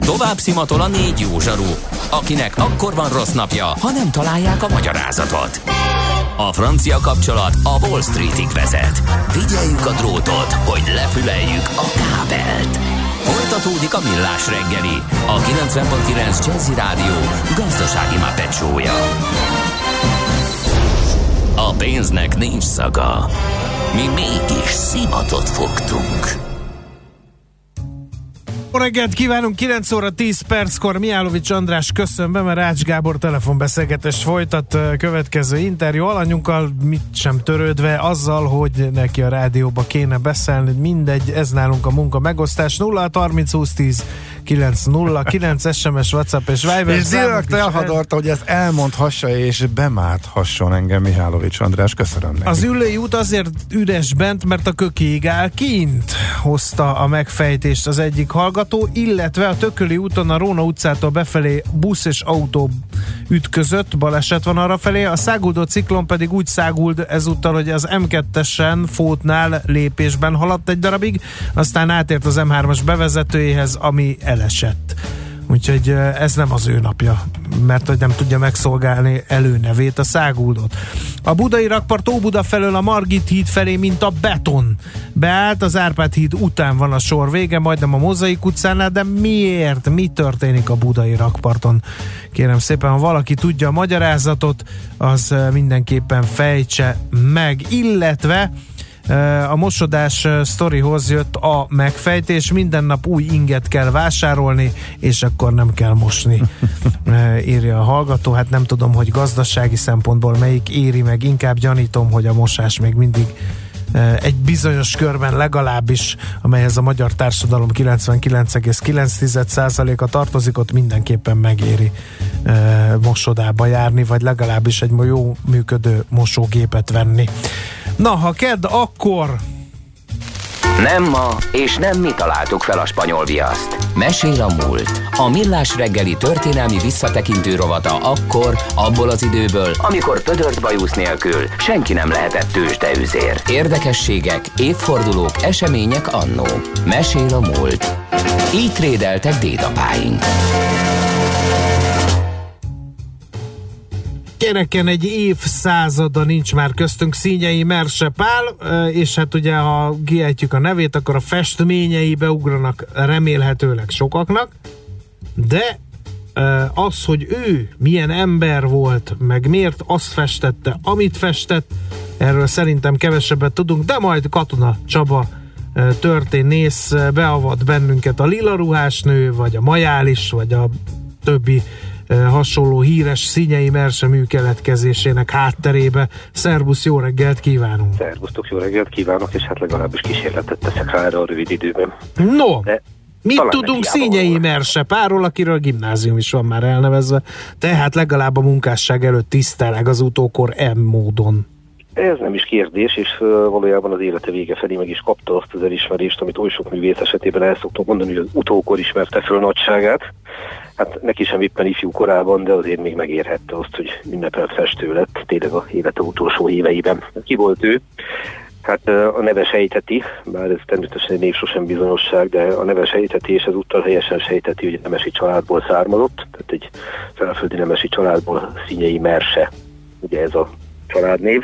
Tovább szimatol a 4 jó zsaru, akinek akkor van rossz napja, ha nem találják a magyarázatot. A francia kapcsolat a Wall Streetig vezet. Figyeljük a drótot, hogy lefüleljük a kábelt. Folytatódik a Millás reggeli, a 90.9 Jazzy Rádió gazdasági mápecsója. A pénznek nincs szaga. Mi mégis szimatot fogtunk. Jó reggelt kívánunk, 9 óra 10 perckor Mihálovics András köszönbe, mert Ács Gábor telefonbeszélgetést folytat következő interjú alanyunkkal, mit sem törődve azzal, hogy neki a rádióba kéne beszélni, mindegy, ez nálunk a munka megosztás. 0-30-20-10-9-0-9 SMS, WhatsApp és Viber. És direkt elhadorta, hogy ezt elmondhassa és bemárthasson engem Mihálovics András, köszönöm neki. Az Üllői út azért üres bent, mert a Kökiig áll kint, hozta a megfejtést az egyik hallgató, illetve a Tököli úton a Róna utcától befelé busz és autó ütközött, baleset van arrafelé, a száguldó ciklon pedig úgy száguld ezúttal, hogy az M2-esen Fótnál lépésben haladt egy darabig, aztán átért az M3-as bevezetőjéhez, ami elesett. Úgyhogy ez nem az ő napja, mert hogy nem tudja megszolgálni előnevét, a száguldót. A budai rakpart Óbuda felől a Margit híd felé, mint a beton. Beállt, az Árpád híd után van a sor vége, majdnem a Mozaik utcánál, de miért? Mi történik a budai rakparton? Kérem szépen, ha valaki tudja a magyarázatot, az mindenképpen fejtse meg, illetve a mosodás sztorihoz jött a megfejtés, minden nap új inget kell vásárolni, és akkor nem kell mosni, írja a hallgató. Hát nem tudom, hogy gazdasági szempontból melyik éri meg, inkább gyanítom, hogy a mosás még mindig egy bizonyos körben legalábbis, amelyhez a magyar társadalom 99,9%-a tartozik, ott mindenképpen megéri mosodába járni, vagy legalábbis egy jó működő mosógépet venni. Na, ha kedd, akkor... Nem ma, és nem mi találtuk fel a spanyol viaszt. Mesél a múlt. A Millás reggeli történelmi visszatekintő rovata akkor, abból az időből, amikor pödört bajusz nélkül senki nem lehetett tőzsdeüzér. Érdekességek, évfordulók, események annó. Mesél a múlt. Így trédeltek dédapáink. Gyereken egy évszázada nincs már köztünk Színyei Merse Pál, és hát ugye ha kiejtjük a nevét, akkor a festményei beugranak remélhetőleg sokaknak, de az, hogy ő milyen ember volt, meg miért azt festette, amit festett, erről szerintem kevesebbet tudunk, de majd Katona Csaba történész beavat bennünket a lila ruhás nő, vagy a majális, vagy a többi hasonló híres Színyei Merse mű keletkezésének hátterébe. Szervusz, jó reggelt kívánunk! Szervusztok, jó reggelt kívánok, és hát legalábbis kísérletet teszek rá erre a rövid időben. No, mit tudunk Színyei Merse Pálról, akiről gimnázium is van már elnevezve, tehát legalább a munkásság előtt tiszteleg az utókor módon. Ez nem is kérdés, és valójában az élete vége felé meg is kapta azt az elismerést, amit oly sok művész esetében el szoktunk mondani, hogy az utókor ismerte föl nagyságát. Hát neki sem éppen ifjú korában, de azért még megérhette azt, hogy ünnepelt festő lett, tényleg a élete utolsó éveiben. Ki volt ő? Hát a neve sejteti, bár ez természetesen név sosem bizonyosság, de a neve sejteti, és ezúttal helyesen sejteti, hogy nemesi családból származott, tehát egy felföldi nemesi családból, Színyei Merse, ugye ez a családnév.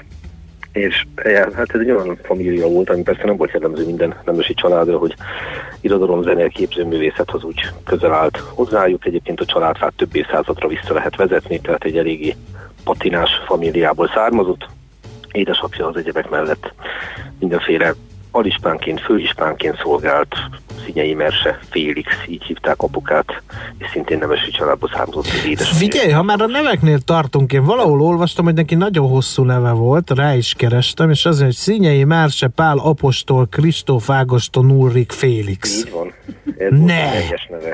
És hát ez egy olyan família volt, ami persze nem volt jellemző minden nemesi családra, hogy irodalom, zene, képzőművészethoz úgy közel állt hozzájuk. Egyébként a családfát több évszázadra vissza lehet vezetni, tehát egy eléggé patinás famíliából származott. Édesapja az egyebek mellett mindenféle alispánként, főispánként szolgált, Színyei Merse Félix, így hívták apukát, és szintén nemesi családból származott az édesapja. Figyelj, ha már a neveknél tartunk, én valahol olvastam, hogy neki nagyon hosszú neve volt, rá is kerestem, és azért, hogy Színyei Merse Pál apostol Kristóf Ágoston Ulrik Félix. Így van, ez volt a teljes neve.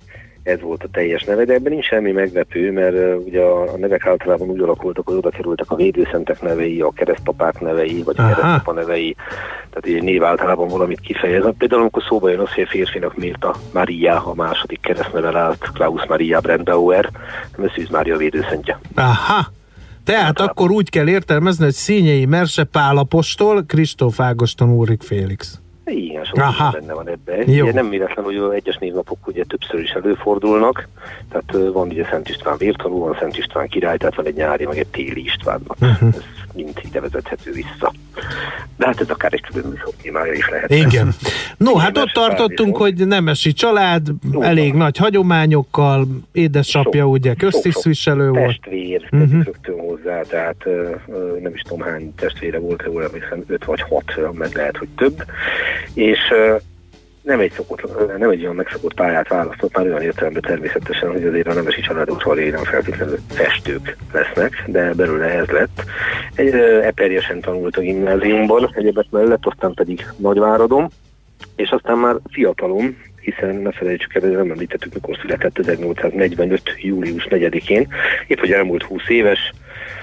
Ez volt a teljes neve, de ebben nincs semmi meglepő, mert ugye a nevek általában úgy alakultak, hogy oda kerültek a védőszentek nevei, a keresztapák nevei, vagy a keresztapa nevei, tehát egy név általában valamit kifejez. Például amikor szóba jön az, hogy a férfinak Mérta Mária, a második keresztneve állt, Klaus Maria Brandauer, nem ez Szűz Mária védőszentje. Aha! Tehát akkor úgy kell értelmezni, hogy Színyei Merse Pál apostol, Kristóf Ágoston Ulrik Félix. Igen, sok benne van ebben. Ugye nem véletlen, hogy egyes névnapok ugye többször is előfordulnak, tehát van ugye Szent István vértanú, van Szent István király, tehát van egy nyári, meg egy téli Istvánnak. Ez mind ide vezethető vissza. De hát ez akár egy külön műsor témája is lehet. Igen. No, hát ott tartottunk, hogy nemesi család, elég nagy hagyományokkal, édesapja ugye köztisztviselő volt. Testvér, rögtön hozzá, tehát nem is tudom hány testvére volt, jól emlékszem, 5 vagy 6, meg lehet, hogy több. És nem egy olyan megszokott pályát választott, már olyan értelemben természetesen, hogy azért a nemesi családokról nem feltétlenül festők lesznek, de belőle ez lett. Egy eperjesen tanult a gimnáziumban, egyebek mellett, aztán pedig Nagyváradon, és aztán már fiatalon, hiszen ne felejtsük el, nem említettük, mikor született 1845. július 4-én, épp hogy elmúlt 20 éves,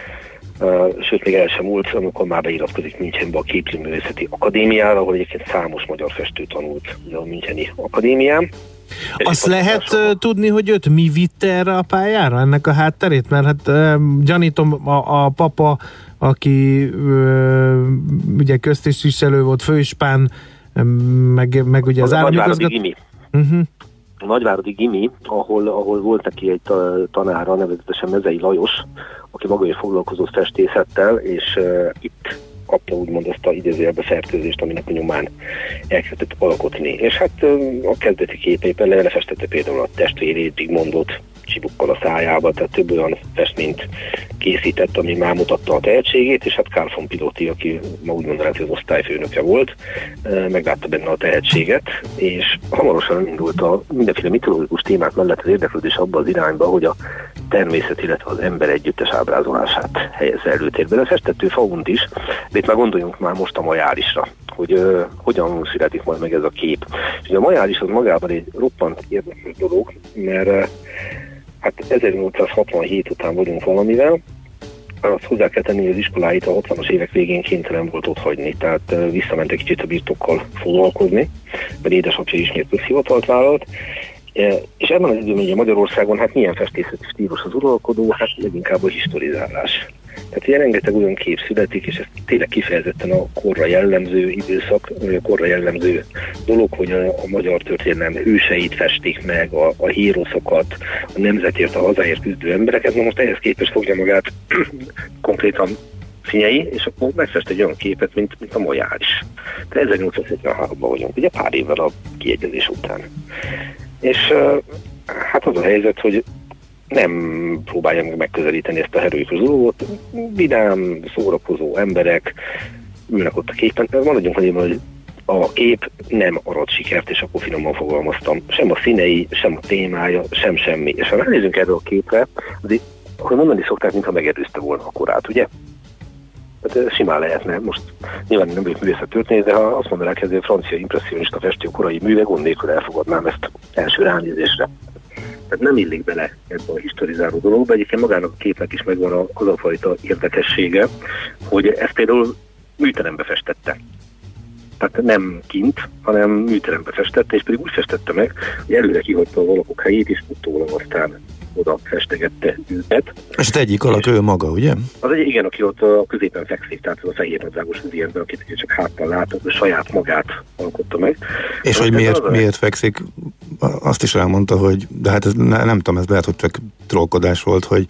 sőt még el sem múlt, amikor már beiratkozik Münchenbe a Képzőművészeti Akadémiára, ahol egyébként számos magyar festő tanult a Müncheni Akadémián. Azt lehet tudni, hogy őt mi vitte erre a pályára, ennek a hátterét? Mert hát gyanítom a papa, aki ugye köztisztviselő volt, főispán, meg ugye az államigazgató. A Nagyváradi Gimi, ahol volt neki egy tanára, nevezetesen Mezei Lajos, aki maga is foglalkozott festészettel, és itt kapta úgymond ezt a idézőjelbe fertőzést, aminek a nyomán elkezdett alkotni. És hát a kezdeti képében lefestette például a testvérét, Zsigmondot csibukkal a szájába, tehát több olyan festményt készített, ami már mutatta a tehetségét, és hát Carl von Piloty, aki ma úgy mondanám, hogy az osztályfőnöke volt, meglátta benne a tehetséget, és hamarosan indult a mindenféle mitológikus témák mellett az érdeklődés abba az irányba, hogy a természet, illetve az ember együttes ábrázolását helyezze előtérbe. De festett ő Faunt is, de itt már gondoljunk már most a majárisra, hogy hogyan születik majd meg ez a kép. És a majáris az magában egy roppant érdekes dolog, mert hát 1867 után vagyunk valamivel, azt hozzá kell tenni, hogy az iskoláit a 60-as évek végén kénytelen volt ott hagyni, tehát visszament egy kicsit a birtokkal foglalkozni, mert édesapja ismét közhivatalt vállalt, és ebben az időben ugye Magyarországon hát milyen festészeti stílus az uralkodó, hát leginkább a historizálás. Tehát ugye rengeteg olyan kép születik, és ez tényleg kifejezetten a korra jellemző időszak, korra jellemző dolog, hogy a magyar történelem hőseit festik meg, a híroszokat, a nemzetért, a hazáért küzdő embereket. Na most ehhez képest fogja magát konkrétan Színyei, és akkor megfest egy olyan képet, mint a majáris. De 1873-ban vagyunk, ugye pár évvel a kiegyezés után. És hát az a helyzet, hogy nem próbálja meg megközelíteni ezt a heroikus dolgot. Vidám, szórakozó emberek ülnek ott a képen. Maradjunk annyiban, hogy a kép nem arat sikert, és akkor finoman fogalmaztam. Sem a színei, sem a témája, sem semmi. És ha ránézünk erre a képre, azért, akkor mondani szokták, mintha megerőzte volna a korát, ugye? Hát simán lehetne. Most nyilván nem vagyok művészet történet, de ha azt mondanák, hogy ez a francia impresszionista festő korai műve, gond nélkül elfogadnám ezt első ránézésre. Tehát nem illik bele ebbe a historizáló dologba. Egyébként magának a képnek is megvan az a fajta érdekessége, hogy ezt például műterembe festette. Tehát nem kint, hanem műterembe festette, és pedig úgy festette meg, hogy előre kihagyta az alakok helyét, és utólag aztán oda festegette őket. És egyik alak ő maga, ugye? Az egy igen, aki ott a középen fekszik, tehát az a fehér nadrágos ember, akit csak háttal lát, a saját magát alkotta meg. És hogy miért fekszik, azt is elmondta, hogy, de hát ez, nem tudom, ez lehet, hogy csak trollkodás volt, hogy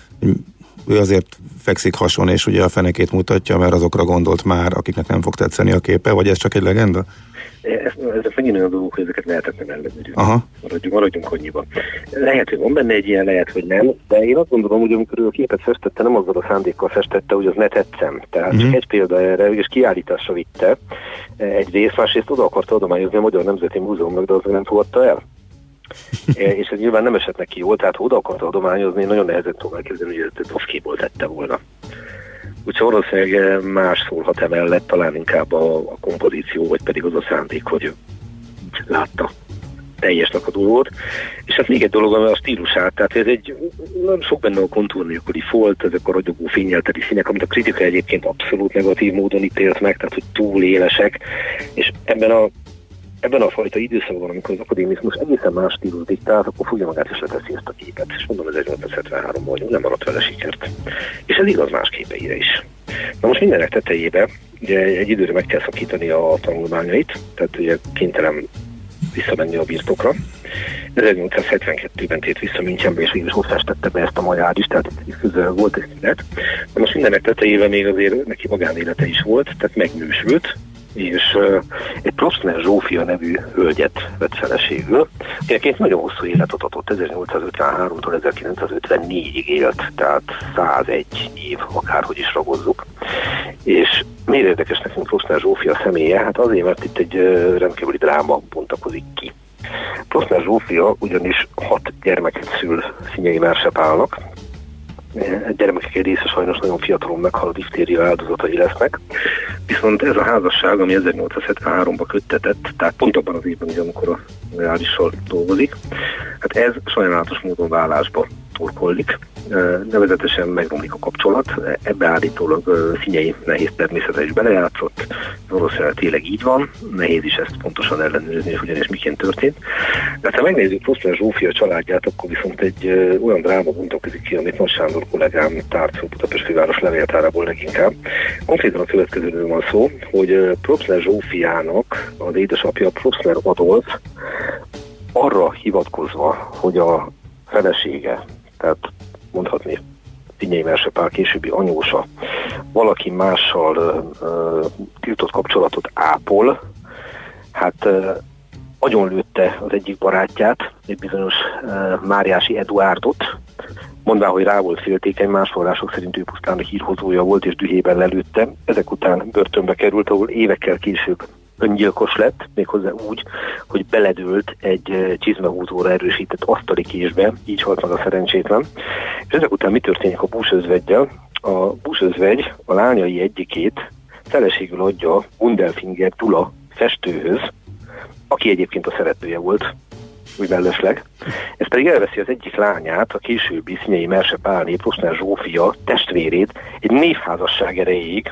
ő azért fekszik hason, és ugye a fenekét mutatja, mert azokra gondolt már, akiknek nem fog tetszeni a képe, vagy ez csak egy legenda? Ezek megint olyan dolgok, hogy ezeket lehetetlen ellenőrizni. Maradjunk annyiban. Lehet, hogy van benne egy ilyen, lehet, hogy nem, de én azt gondolom, hogy amikor ő a képet festette, nem azzal a szándékkal festette, hogy az ne tetszem. Tehát csak egy példa erre, és kiállításra vitte egyrészt, másrészt oda akarta adományozni a Magyar Nemzeti Múzeumnak, de az nem fogadta el. És ez nyilván nem esett neki jól, tehát oda akarta adományozni, nagyon nehezen tudom elképzelni, hogy ezt Tofkéból tette volna. Úgyhogy valószínűleg más szólhat emellett, talán inkább a kompozíció, vagy pedig az a szándék, hogy látta teljesnek a dolgot. És hát még egy dolog, a stílusát, tehát ez egy nem sok benne a kontúr nélküli folt, ezek a ragyogó fényelteli színek, amit a kritika egyébként abszolút negatív módon ítélt meg, tehát hogy túl élesek, és ebben a fajta időszakban, amikor az akadémizmus egészen más stílus diktált, akkor fogja magát és leteszi ezt a képet. És mondom, 1873-ban vagyunk, nem maradt vele sikert. És ez igaz más képeire is. Na most mindenek tetejébe ugye egy időre meg kell szakítani a tanulmányait, tehát ugye kénytelen visszamenni a birtokra. 1872-ben tért vissza Münchenbe, és végül is ott festette be ezt a majár is, tehát közel volt egy szünet. De most mindenek tetejében még azért neki magánélete is volt, tehát megnősült, és egy Propstner Zsófia nevű hölgyet vett feleségül, akinek nagyon hosszú életet adott, 1853-tól 1954-ig élt, tehát 101 év, akárhogy is ragozzuk. És miért érdekes nekünk Propstner Zsófia személye? Hát azért, mert itt egy rendkívüli dráma bontakozik ki. Propstner Zsófia ugyanis 6 gyermeket szül Szinyei Mersepálnak. Gyermekek egy része sajnos nagyon fiatalon meghal, a diftéria áldozatai lesznek. Viszont ez a házasság, ami 1873-ban köttetett, tehát pont abban az évben, amikor a Reálissal dolgozik, hát ez sajnálatos módon válásba torkollik. Nevezetesen megromlik a kapcsolat, ebbe állítólag Szinyei nehéz természete is belejátszott, valószínűleg tényleg így van, nehéz is ezt pontosan ellenőrizni, hogy ugyanis miként történt. De ha megnézzük Propstner Zsófia családját, akkor viszont egy olyan dráma bontakozik ki, amit Nagy Sándor kollégám tárt fel Budapest főváros levéltárából leginkább. Konkrétan a következőről van szó, hogy Propstner Zsófiának az édesapja Propstner Adolf arra hivatkozva, hogy a felesége, tehát mondhatni Szinyei Mersepál későbbi anyósa, valaki mással tiltott kapcsolatot ápol, hát agyonlőtte az egyik barátját, egy bizonyos Máriási Eduárdot, mondván, hogy rá volt féltékeny, más források szerint ő pusztán a hírhozója volt, és dühében lelőtte. Ezek után börtönbe került, ahol évekkel később öngyilkos lett, méghozzá úgy, hogy beledőlt egy csizmahúzóra erősített asztali késbe, így halt meg a szerencsétlen. És ezek után mi történik a Busz-özveggyel? A Busz-özvegy a lányai egyikét feleségül adja Gundelfinger Gyula festőhöz, aki egyébként a szeretője volt, úgy mellesleg. Ez pedig elveszi az egyik lányát, a későbbi Szinyei Mersepálné Propstner Zsófia testvérét egy névházasság erejéig,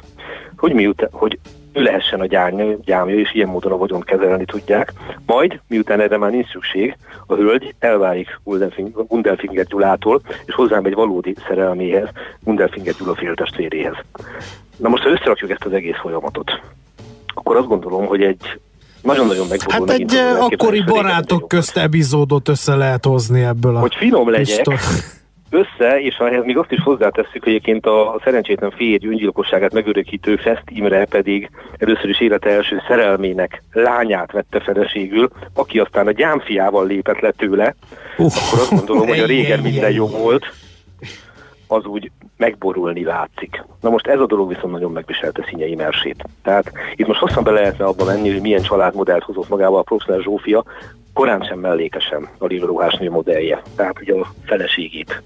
hogy ő lehessen a gyámja, és ilyen módon a vagyont kezelni tudják. Majd, miután erre már nincs szükség, a hölgy elválik Gundelfinger Gyulától, és hozzámegy valódi szerelméhez, Gundelfinger Gyula féltestvéréhez. Na most, ha összerakjuk ezt az egész folyamatot, akkor azt gondolom, hogy egy nagyon-nagyon megfordul. Hát egy akkori barátok közt epizódot össze lehet hozni ebből a... Hogy finom legyek, össze, és ehhez még azt is hozzátesszük, hogy egyébként a szerencsétlen férj öngyilkosságát megörökítő Fest Imre pedig először is élete első szerelmének lányát vette feleségül, aki aztán a gyámfiával lépett le tőle, akkor azt gondolom, hogy a régen minden jó volt, az úgy megborulni látszik. Na most ez a dolog viszont nagyon megviselte Szinyei Mersét. Tehát itt most hosszan be lehetne abba menni, hogy milyen családmodellt hozott magával a Propstner Zsófia, korán sem mellékesen a lila ruhásnő modellje. Tehát ugye a feleségét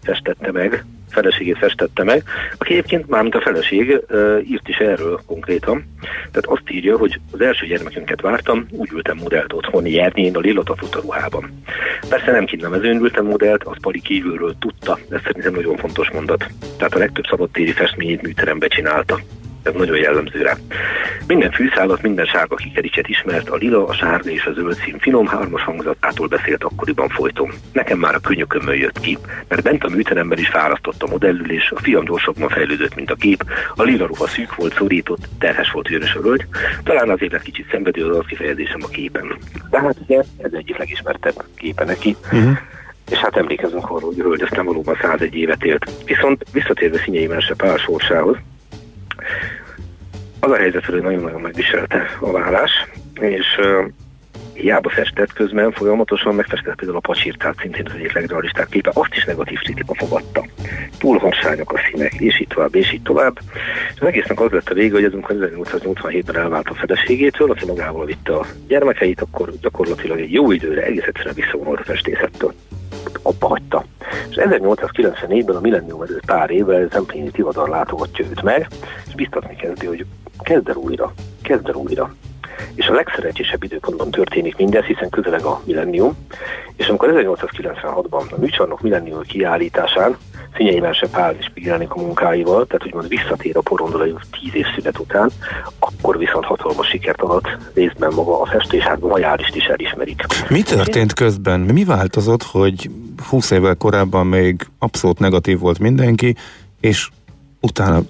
festette meg, aki egyébként mármint a feleség írt is erről konkrétan. Tehát azt írja, hogy az első gyermekünket vártam, úgy ültem modellt otthon Jernén a lila tafuta ruhában. Persze nem kínnemezőn ültem modellt, azt Pali kívülről tudta, ez szerintem nagyon fontos mondat. Tehát a legtöbb szabadtéri festményét műterembe csinálta. Ez nagyon jellemző rá. Minden fűszálat, minden sárga kikericset ismert, a lila, a sárga és a zöld szín finom hármas hangzatától beszélt akkoriban folyton. Nekem már a könyökömön jött ki, mert bent a műteremben is fárasztott a modellülés, a fiam gyorsabban fejlődött, mint a kép, a lila ruha szűk volt, szorított, terhes volt ugyanis a hölgy, talán azért lett kicsit szenvedő az kifejezésem a képen. Tehát ugye ez egyik legismertebb képe neki. És hát emlékezünk arról, hogy a hölgy aztán valóban 101 évet élt. Viszont visszatérve Szinyei Mersepál sorsához, az a helyzet, hogy nagyon-nagyon megviselte a vállás, és hiába festett közben, folyamatosan megfestett például a Pacsirtát, szintén az egyik legrealistább képe, azt is negatív kritika fogadta. Túl harsányak a színek, és így tovább, és így tovább. És az egésznek az lett a vége, hogy ez amikor 1887-ben elvált a feleségétől, aki magával vitte a gyermekeit, akkor gyakorlatilag egy jó időre egész egyszerűen visszavonult a festészettől. Abba hagyta. És 1894-ben a millennium előtt pár évvel Zemplényi Tivadar látogatja őt meg, és biztatni kezdi, hogy kezd el újra. És a legszerencsésebb időpontban történik mindez, hiszen közeleg a millennium, és amikor 1896-ban a műcsarnok millennium kiállításán Szinyei Mersepál is megjelenik a munkáival, tehát úgymond visszatér a porondolai 10 év szünet után, akkor viszont hatalmas sikert adott részben maga a festés, hát a majárist is elismerik. Mi történt közben? Mi változott, hogy 20 évvel korábban még abszolút negatív volt mindenki, és utána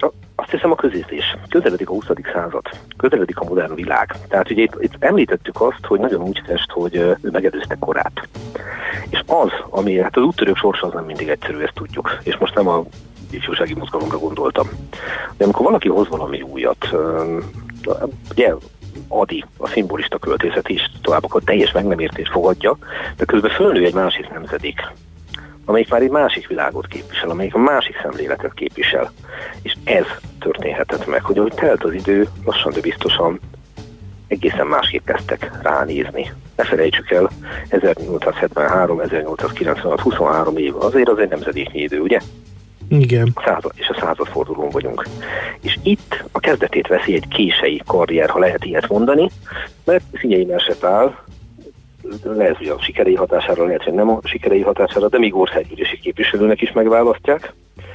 azt hiszem a közérzés. Közeledik a 20. század, közeledik a modern világ. Tehát ugye itt említettük azt, hogy nagyon úgy fest, hogy ő megelőzte korát. És az, ami, hát az úttörők sorsa az nem mindig egyszerű, ezt tudjuk. És most nem a ifjúsági mozgalomra gondoltam. De amikor valaki hoz valami újat, ugye Adi, a szimbolista költészet is tovább akkor teljes meg nem értést fogadja, de közben fölnő egy másik nemzedék, amelyik már egy másik világot képvisel, amelyik a másik szemléletet képvisel. És ez történhetett meg, hogy ahogy telt az idő, lassan, de biztosan egészen másképp kezdtek ránézni. Ne felejtsük el, 1873, 1896, 23 év, azért az egy nemzedéknyi idő, ugye? Igen. És a századfordulón vagyunk. És itt a kezdetét veszi egy kései karrier, ha lehet ilyet mondani, mert Szinyei Merse Pál, lehet, hogy a sikerei hatására, lehet, hogy nem a sikerei hatására, de még országgyűlési képviselőnek is megválasztják.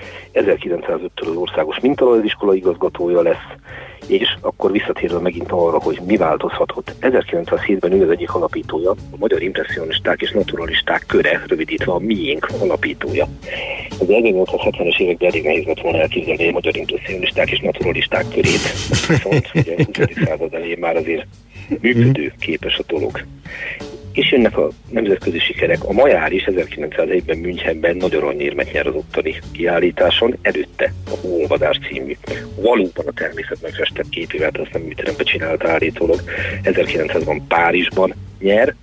1905-től az országos mintalajziskola igazgatója lesz, és akkor visszatérve megint arra, hogy mi változhatott. 1907-ben ő az egyik alapítója, a magyar impresszionisták és naturalisták köre, rövidítve a miénk alapítója. Az 1870-es években elég nehéz lett volna elképzelni a magyar impresszionisták és naturalisták körét. Viszont ugye a 20. század elején már azért működő képes a dolog. És jönnek a nemzetközi sikerek. A Majár is 1901-ben Münchenben nagy aranyérmet nyer az ottani kiállításon, előtte a Hóolvadás című. Valóban a természetnek festett képével, azt nem műterembe csinálta állítólag. 1900-ban Párizsban nyer,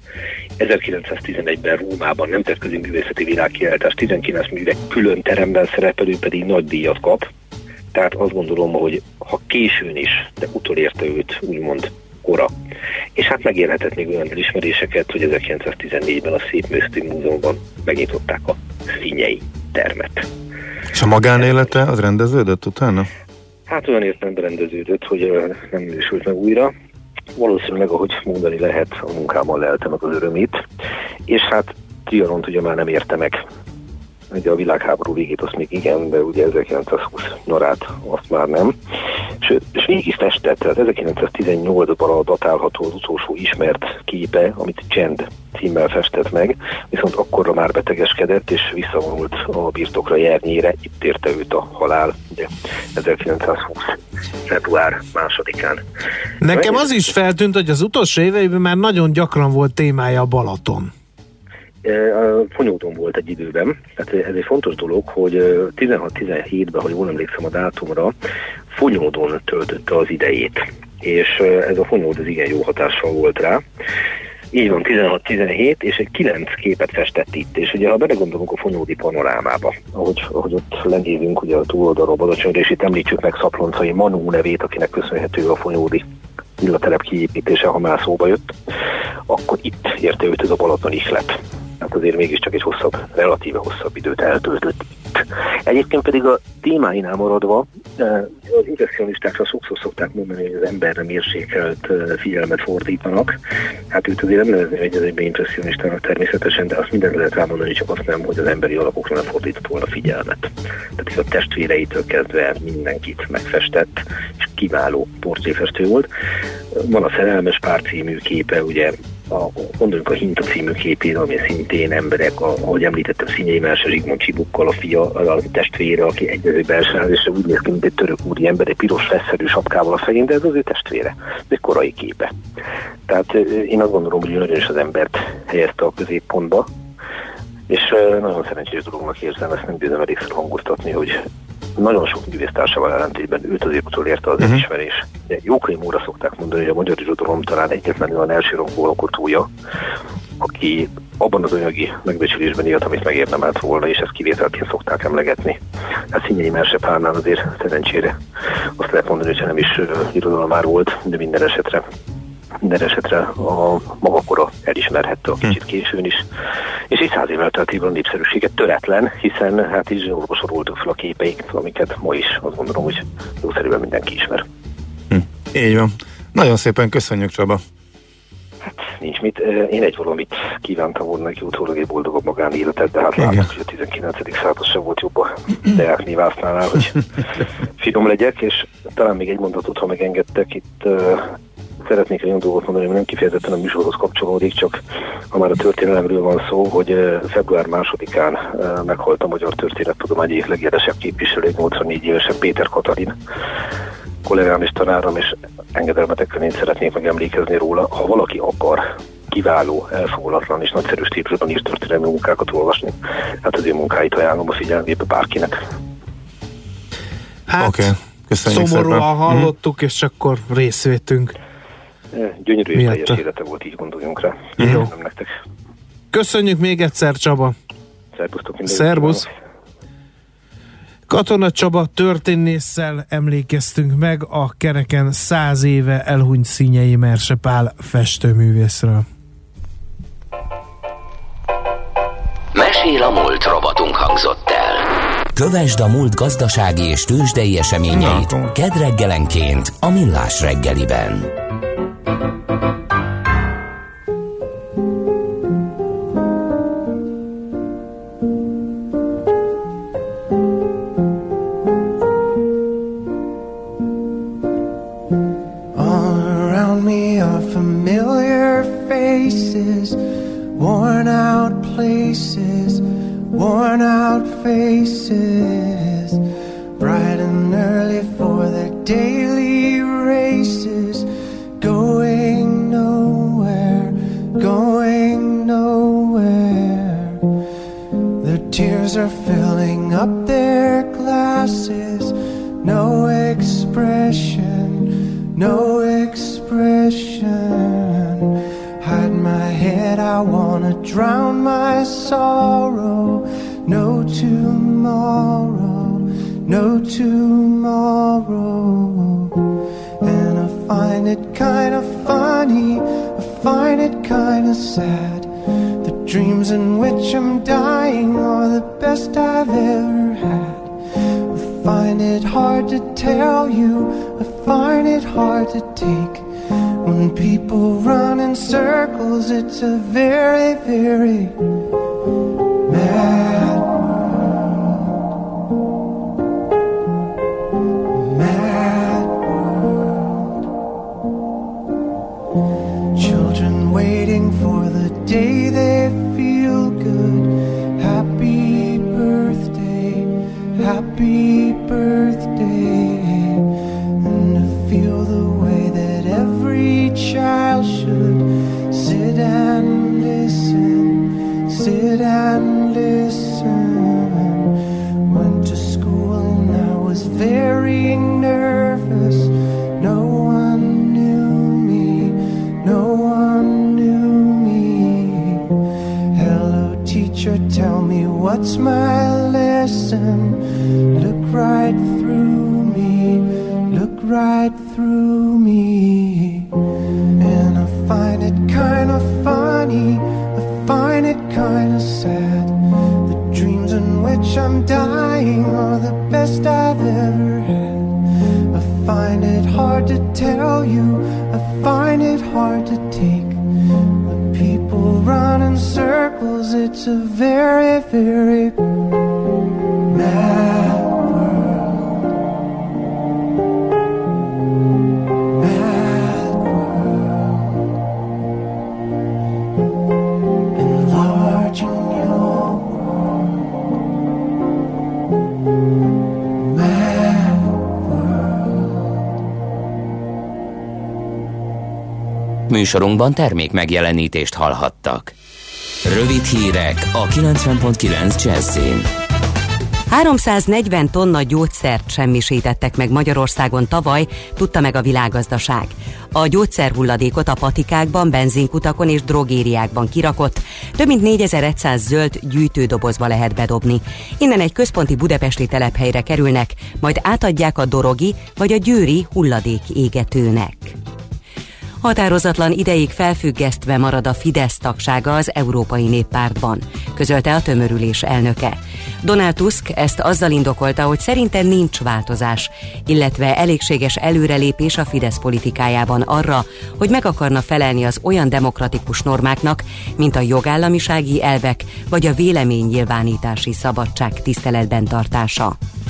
1911-ben Rómában nemzetközi művészeti világkiállítás 19 művek külön teremben szerepelő pedig nagy díjat kap. Tehát azt gondolom, hogy ha későn is, de utolérte őt úgymond kora. És hát megélhetett még olyan elismeréseket, hogy 1914-ben a Szépművészeti Múzeumban megnyitották a Szinyei termet. És a magánélete az rendeződött utána? Hát olyan értelemben rendeződött, hogy nem nősült meg újra. Valószínűleg, ahogy mondani lehet, a munkámmal lelte meg az örömét. És hát Trianont ugye már nem érte meg. Ugye a világháború végét azt még igen, de ugye 1920 nyarát azt már nem. És végig festett, tehát 1918-ban datálható az utolsó ismert képe, amit Csend címmel festett meg, viszont akkorra már betegeskedett, és visszavonult a birtokra Jernyére, itt érte őt a halál, ugye 1920. február 2-án. Nekem az is feltűnt, hogy az utolsó éveiben már nagyon gyakran volt témája a Balaton. Fonyódon volt egy időben, tehát ez egy fontos dolog, hogy 16-17-ben, ha jól emlékszem a dátumra, Fonyódon töltötte az idejét, és ez a Fonyód az igen jó hatással volt rá. Így van, 16-17, és egy 9 képet festett itt, és ugye ha belegondolunk a fonyódi panorámába, ahogy ott lengévünk ugye a túloldalról Badacsonyra, és itt említsük meg Szaploncai Manó nevét, akinek köszönhető a fonyódi villatelep kiépítése, ha már szóba jött, akkor itt érte őt ez a Balaton ihlet. Hát azért mégiscsak egy relatíve hosszabb időt eltöltött itt. Egyébként pedig a témáinál maradva, az impresszionistákra sokszor szokták mondani, hogy az emberre mérsékelt figyelmet fordítanak. Hát őt azért nem nevezni egyébként impresszionistának természetesen, de azt mindent lehet rámondani, csak azt nem, hogy az emberi alapokra nem fordított volna figyelmet. Tehát a testvéreitől kezdve mindenkit megfestett, és kiváló portréfestő volt. Van a Szerelmes pár című képe, ugye, gondoljunk a Hinta című képén, ami szintén emberek, ahogy említettem, Szinyei Merse Zsigmond Csibukkal, a fia, a testvére, aki egyező belsőállásra úgy néz ki, mint egy török úri ember, egy piros fesszerű sapkával a fején, de ez az ő testvére. Ez egy korai képe. Tehát én azt gondolom, hogy nagyon is az embert helyezte a középpontba, és nagyon szerencsés dolognak érzem, ezt nem bízom elégszer hangoztatni, hogy nagyon sok művésztársával ellentétben őt azért utolérte az elismerés. De Jókai Móra szokták mondani, hogy a magyar irodalom talán egyetlen olyan elsőrangú alkotója, aki abban az anyagi megbecsülésben élt, amit megérdemelt volna, és ezt kivételként szokták emlegetni. Hát Szinyei Merse Pálnál azért szerencsére azt lehet mondani, hogy nem is irodalomár volt, de minden esetre a magakora elismerhette a kicsit későn is. És így 100 év elteltében a népszerűséget töretlen, hiszen hát is zsórba soroltuk fel a képeit, amiket ma is azt gondolom, hogy jószerűen mindenki ismer. Így van. Nagyon szépen köszönjük, Csaba. Hát nincs mit. Én egy valamit kívántam volna neki utólag egy boldogabb magánéletet, de hát látom, hogy a 19. század sem volt jobb a Deák Névásznál, hogy finom legyek, és talán még egy mondatot, ha megengedtek, itt szeretnék egy olyan dolgot mondani, ami nem kifejezetten a műsorhoz kapcsolódik, csak ha már a történelemről van szó, hogy február 2-án meghalt a magyar történettudomány egyik legérdesebb képviselő, 84 évesen Péter Katalin kollégám és tanárom, és engedelmetekkel én szeretnék megemlékezni róla. Ha valaki akar kiváló, elfogulatlan és nagyszerű stílusban írt történelmi munkákat olvasni, hát az ő munkáit ajánlom a figyelmébe bárkinek. Hát, okay. Szomorúan hallottuk, és akkor részvétünk. Gyönyörű és teljes élete volt, így gondoljunk rá. Jó. Nektek. Köszönjük még egyszer, Csaba. Szerbusztok. Szerbusz. Katona Csaba történésszel emlékeztünk meg a kereken 100 éve elhunyt Színyei Merse Pál festőművészről. Mesél a múlt rovatunk hangzott el. Kövesd a múlt gazdasági és tőzsdei eseményeit kedd reggelenként a Millás reggeliben. Worn out faces, bright and early for their daily races, going nowhere, going nowhere. Their tears are filling up their glasses, no expression, no expression. Hide my head, I wanna drown my sorrow. No tomorrow, no tomorrow. And I find it kind of funny, I find it kind of sad. The dreams in which I'm dying are the best I've ever had. I find it hard to tell you, I find it hard to take. When people run in circles, it's a very, very mad world. Mad world. Children waiting for the day they feel good. Happy birthday, happy birthday. And to feel the way that every child should sit and listen, sit and listen. Went to school and I was very nervous. No one knew me, no one knew me. Hello teacher, tell me what's my lesson. Look right through me, look right through me. And I find it kind of funny, I find it kind of sad. The dreams in which I'm dying are the best I've ever had. I find it hard to tell you, I find it hard to take. When people run in circles, it's a very, very mad world. Mad world. Enlarging your world. Mad world. Műsorunkban termék megjelenítést hallhattak. Rövid hírek a 90.9 Jazzin. 340 tonna gyógyszert semmisítettek meg Magyarországon tavaly, tudta meg a világgazdaság. A gyógyszerhulladékot a patikákban, benzinkutakon és drogériákban kirakott, több mint 4100 zöld gyűjtődobozba lehet bedobni. Innen egy központi budapesti telephelyre kerülnek, majd átadják a dorogi vagy a győri hulladék égetőnek. Határozatlan ideig felfüggesztve marad a Fidesz tagsága az Európai Néppártban, közölte a tömörülés elnöke. Donald Tusk ezt azzal indokolta, hogy szerinte nincs változás, illetve elégséges előrelépés a Fidesz politikájában arra, hogy meg akarna felelni az olyan demokratikus normáknak, mint a jogállamisági elvek vagy a véleménynyilvánítási szabadság tiszteletben tartása.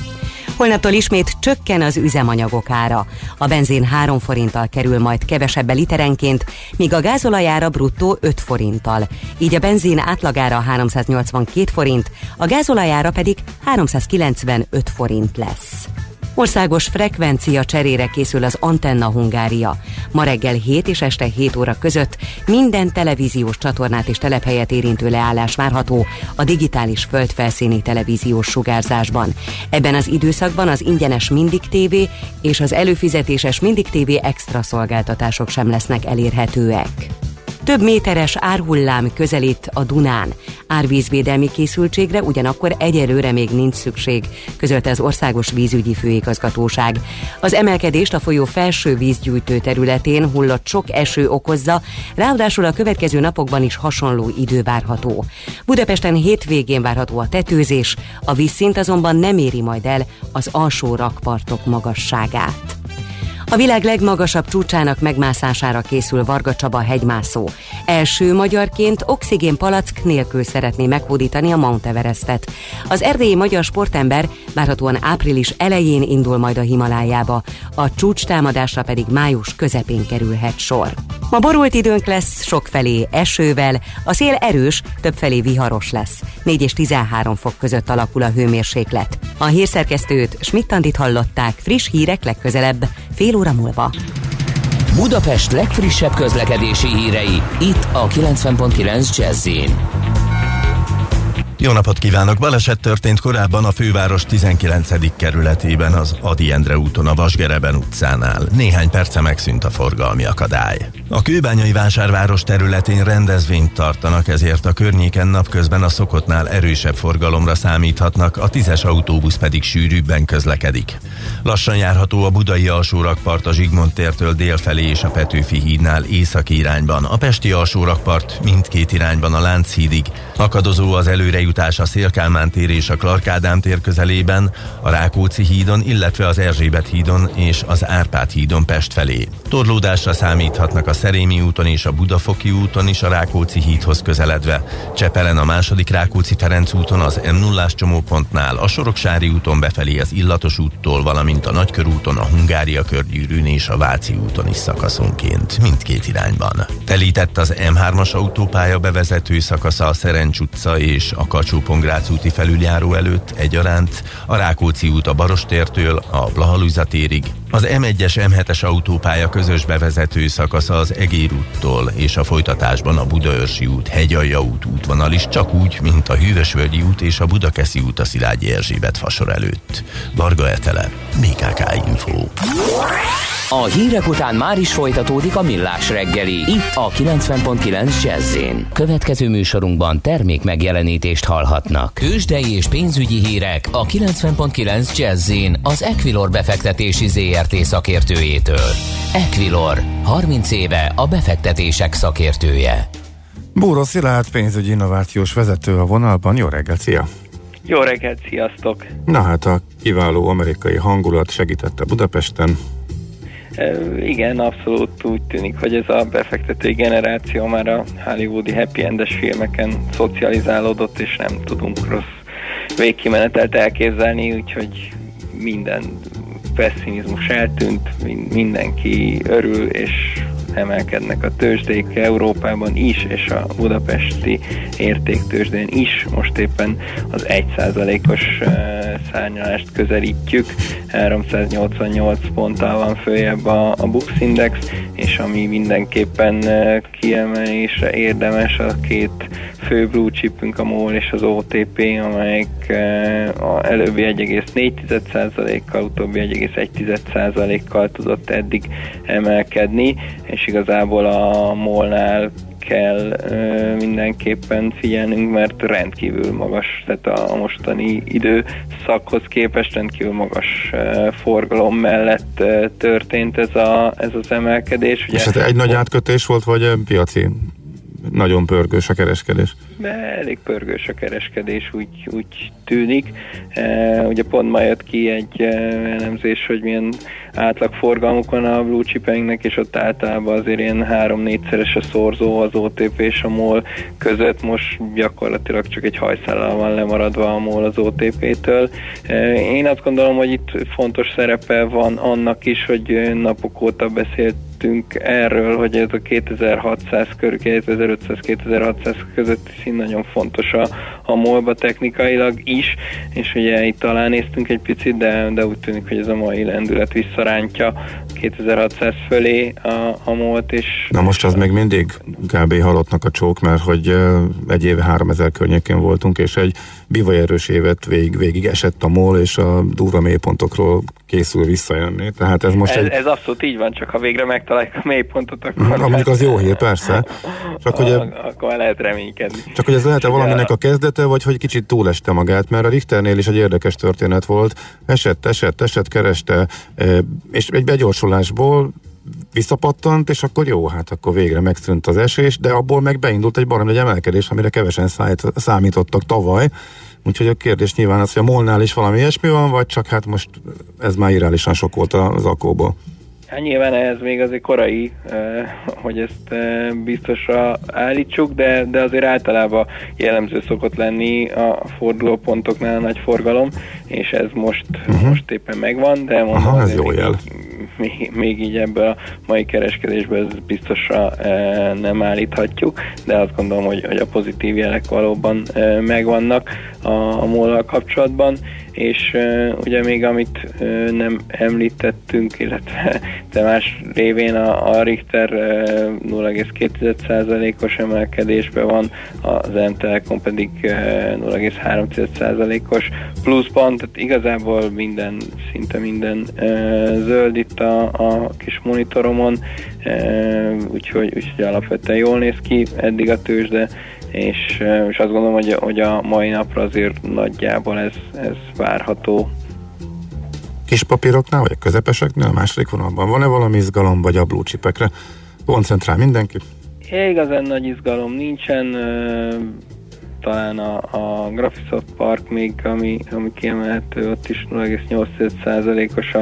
Holnaptól ismét csökken az üzemanyagok ára. A benzin 3 forinttal kerül majd kevesebbe literenként, míg a gázolajára bruttó 5 forinttal. Így a benzin átlagára 382 forint, a gázolajára pedig 395 forint lesz. Országos frekvencia cserére készül az Antenna Hungária. Ma reggel 7 és este 7 óra között minden televíziós csatornát és telephelyet érintő leállás várható a digitális földfelszíni televíziós sugárzásban. Ebben az időszakban az ingyenes Mindig TV és az előfizetéses Mindig TV extra szolgáltatások sem lesznek elérhetőek. Több méteres árhullám közelít a Dunán. Árvízvédelmi készültségre ugyanakkor egyelőre még nincs szükség, közölte az Országos Vízügyi Főigazgatóság. Az emelkedést a folyó felső vízgyűjtő területén hullott sok eső okozza, ráadásul a következő napokban is hasonló idő várható. Budapesten hétvégén várható a tetőzés, a vízszint azonban nem éri majd el az alsó rakpartok magasságát. A világ legmagasabb csúcsának megmászására készül Varga Csaba hegymászó. Első magyarként oxigénpalack nélkül szeretné meghódítani a Mount Everestet. Az erdélyi magyar sportember várhatóan április elején indul majd a Himalájába, a csúcstámadásra pedig május közepén kerülhet sor. Ma borult időnk lesz, sokfelé esővel, a szél erős, többfelé viharos lesz. 4 és 13 fok között alakul a hőmérséklet. A hírszerkesztőt, Schmidt-Andit hallották, friss hírek legközelebb, fél óra múlva. Budapest legfrissebb közlekedési hírei, itt a 90.9 Jazz-in. Jó napot kívánok! Baleset történt korábban a főváros 19. kerületében, az Ady Endre úton, a Vasgereben utcánál. Néhány perce megszűnt a forgalmi akadály. A kőbányai vásárváros területén rendezvényt tartanak, ezért a környéken napközben a szokottnál erősebb forgalomra számíthatnak, a 10-es autóbusz pedig sűrűbben közlekedik. Lassan járható a budai alsórakpart a Zsigmond tértől délfelé és a Petőfi hídnál északi irányban, a pesti alsórakpart mindkét irányban a Lánchídig, akadozó az előrejutás a Széll-Kálmán tér és a Clark Ádám tér közelében, a Rákóczi hídon, illetve az Erzsébet hídon és az Árpád hídon Pest felé. Torlódásra számíthatnak a Szerémi úton és a Budafoki úton is a Rákóczi hídhoz közeledve. Csepelen a második Rákóczi-Ferenc úton az M0-ás csomópontnál, a Soroksári úton befelé az Illatos úttól, valamint a Nagykörúton, a Hungária körgyűrűn és a Váci úton is szakaszonként, mindkét irányban. Telített az M3-as autópálya bevezető szakasza a Szerencs utca és a Kacsó-Pongrác úti felüljáró előtt egyaránt, a Rákóczi út a Barostértől a Blaha-Lujza térig, az M1-es M7-es autópálya közös bevezető szakasza az Egér úttól és a folytatásban a Budaörsi út, Hegyalja út útvonal is csak úgy, mint a Hűvösvölgyi út és a Budakeszi út a Szilágyi Erzsébet fasor előtt. Varga Etele, BKK Info. A hírek után már is folytatódik a Millás reggeli, itt a 90.9 Jazz-in. Következő műsorunkban termék megjelenítést hallhatnak. Tőzsdei és pénzügyi hírek a 90.9 Jazz-in az Equilor befektetési ZRT szakértőjétől. Equilor, 30 éve a befektetések szakértője. Búró Szilárd, pénzügyi innovációs vezető a vonalban. Jó reggelt, szia! Jó reggelt, sziasztok! Na hát a kiváló amerikai hangulat segítette Budapesten. Igen, abszolút úgy tűnik, hogy ez a befektetői generáció már a hollywoodi happy endes filmeken szocializálódott, és nem tudunk rossz végkimenetelt elképzelni, úgyhogy minden pessimizmus eltűnt, mindenki örül, és emelkednek a tőzsdék Európában is, és a budapesti értéktőzsdén is. Most éppen az 1%-os szárnyalást közelítjük. 388 ponttal van följebb a Bux Index, és ami mindenképpen kiemelésre érdemes, a két fő blue chipünk, a MOL és az OTP, amelyek előbbi 1,4%-kal, utóbbi 1,1%-kal tudott eddig emelkedni, és igazából a MOL-nál kell mindenképpen figyelnünk, mert rendkívül magas, tehát a mostani időszakhoz képest rendkívül magas forgalom mellett történt ez az emelkedés. Ugye, és ez egy nagy átkötés volt, vagy piaci nagyon pörgős a kereskedés? elég pörgős a kereskedés, úgy tűnik. Ugye pont ma jött ki egy elemzés, hogy milyen átlagforgalmuk van a blue chipeinknek, és ott általában azért ilyen 3-4-szeres a szorzó az OTP és a MOL között. Most gyakorlatilag csak egy hajszállal van lemaradva a MOL az OTP-től. Én azt gondolom, hogy itt fontos szerepe van annak is, hogy napok óta beszéltünk erről, hogy ez a 2600 körül, 2500-2600 közötti szín nagyon fontos a MOL-ba technikailag is, és ugye itt talán néztünk egy picit, de úgy tűnik, hogy ez a mai lendület visszarántja 2600 fölé a MOL-t, és... Na most az még mindig kb. Halottnak a csók, mert hogy egy éve 3000 környékén voltunk, és egy bivajerős évet végig esett a MOL, és a durva mélypontokról készül visszajönni. Tehát ez most ez abszolút így van, csak ha végre megtaláljuk a mélypontot, akkor... Mondjuk az jó hír, persze. Csak, hogy akkor lehet reménykedni. Csak hogy ez lehet-e valaminek a kezdete, vagy hogy kicsit túleste magát, mert a Richternél is egy érdekes történet volt. Esett, kereste, és egy begyorsulásból visszapattant, és akkor jó, hát akkor végre megszűnt az esés, de abból meg beindult egy baromi nagy emelkedés, amire kevesen számítottak tavaly. Úgyhogy a kérdés nyilván az, hogy a MOL-nál is valami ilyesmi van, vagy csak hát most ez már irreálisan sok volt az akkóból. Hát nyilván ez még azért korai, hogy ezt biztosra állítsuk, de azért általában jellemző szokott lenni a fordulópontoknál a nagy forgalom, és ez most éppen megvan, de mondom, ez jó jel. Még így ebből a mai kereskedésből biztosra nem állíthatjuk, de azt gondolom, hogy a pozitív jelek valóban megvannak a MOL-al kapcsolatban, és ugye még amit nem említettünk, illetve de más révén a Richter 0,2%-os emelkedésben van, az M-Telekom pedig 0,3%-os pluszban, tehát igazából szinte minden zöld itt a kis monitoromon, úgyhogy alapvetően jól néz ki eddig a tőzsde, és azt gondolom, hogy a mai napra azért nagyjából ez várható. Kis papíroknál, vagy a közepeseknél, a második vonalban van-e valami izgalom, vagy a blue chipekre koncentrál mindenki? Igazán nagy izgalom nincsen, talán a Graphisoft Park még, ami kiemelhető, ott is 0,8%-os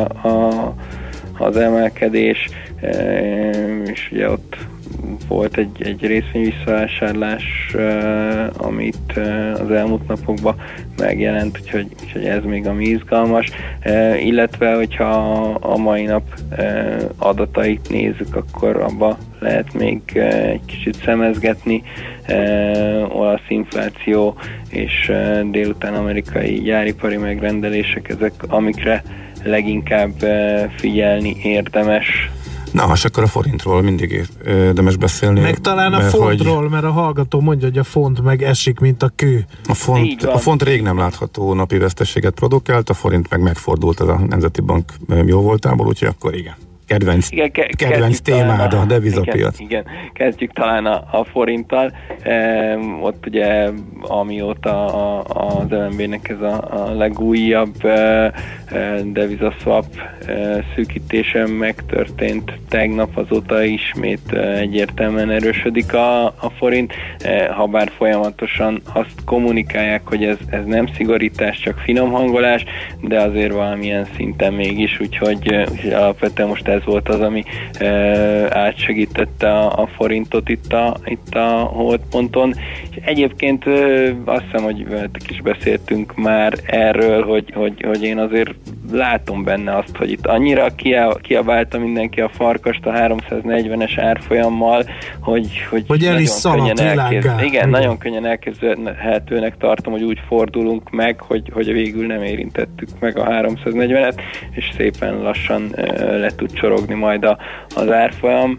az emelkedés, és ugye ott volt egy részvény visszavásárlás, amit az elmúlt napokban megjelent, úgyhogy ez még ami izgalmas, illetve hogyha a mai nap adatait nézzük, akkor abba lehet még egy kicsit szemezgetni, olasz infláció és délután amerikai gyáripari megrendelések, ezek amikre leginkább figyelni érdemes. Na, és akkor a forintról mindig érdemes beszélni. Meg talán a fontról, mert a hallgató mondja, hogy a font meg esik, mint a kő. A font rég nem látható napi veszteséget produkált, a forint meg megfordult, ez a Nemzeti Bank jó voltából, úgyhogy akkor igen. Kedvenc témád a devizapiac. Igen, kezdjük talán a forinttal. Ott ugye amióta az LMB-nek ez a legújabb devizaszwap szűkítése megtörtént tegnap, azóta ismét egyértelműen erősödik a forint, habár folyamatosan azt kommunikálják, hogy ez nem szigorítás, csak finom hangolás, de azért valamilyen szinten mégis, úgyhogy alapvetően most ez volt az, ami átsegítette a forintot itt a holdponton. És egyébként azt hiszem, hogy veletek is beszéltünk már erről, hogy én azért látom benne azt, hogy itt annyira kiabálta mindenki a farkast a 340-es árfolyammal, hogy el is szaladt világgá. Igen, nagyon könnyen elképzelhetőnek tartom, hogy úgy fordulunk meg, hogy végül nem érintettük meg a 340-et, és szépen lassan le tud csorogni majd az árfolyam.